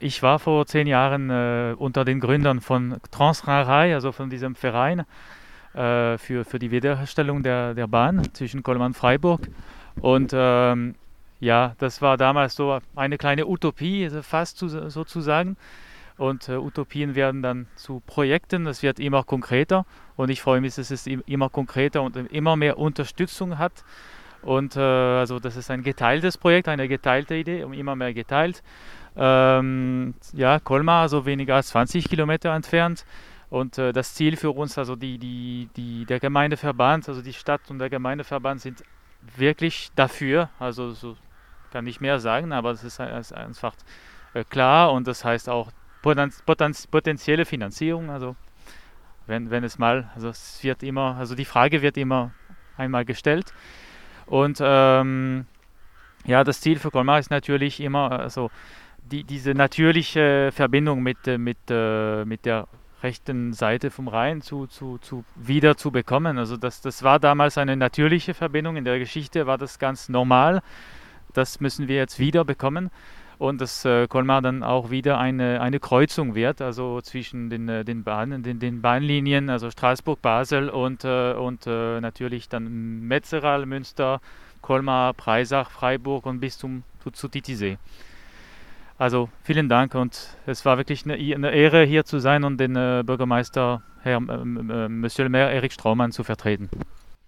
ich war vor 10 Jahren unter den Gründern von Transrhein-Rail, also von diesem Verein für die Wiederherstellung der Bahn zwischen Colmar und Freiburg. Und ja, das war damals so eine kleine Utopie, also fast sozusagen. Und Utopien werden dann zu Projekten, das wird immer konkreter. Und ich freue mich, dass es immer konkreter und immer mehr Unterstützung hat. Und also das ist ein geteiltes Projekt, eine geteilte Idee, und immer mehr geteilt. Ja, Colmar, also weniger als 20 Kilometer entfernt. Und das Ziel für uns, also der Gemeindeverband, also die Stadt und der Gemeindeverband sind wirklich dafür, also so kann ich mehr sagen, aber es ist einfach klar, und das heißt auch potenzielle Finanzierung, also wenn es mal, also es wird immer, also die Frage wird immer einmal gestellt. Und ja, das Ziel für Colmar ist natürlich immer, also diese natürliche Verbindung mit der rechten Seite vom Rhein wieder zu bekommen. Also das war damals eine natürliche Verbindung. In der Geschichte war das ganz normal. Das müssen wir jetzt wieder bekommen. Und dass Colmar dann auch wieder eine Kreuzung wird, also zwischen den Bahnlinien, also Straßburg-Basel und natürlich dann Metzeral, Münster, Colmar, Breisach, Freiburg und bis zu Titisee. Also vielen Dank, und es war wirklich eine Ehre, hier zu sein und den Bürgermeister, Monsieur le Maire Erik Straumann, zu vertreten.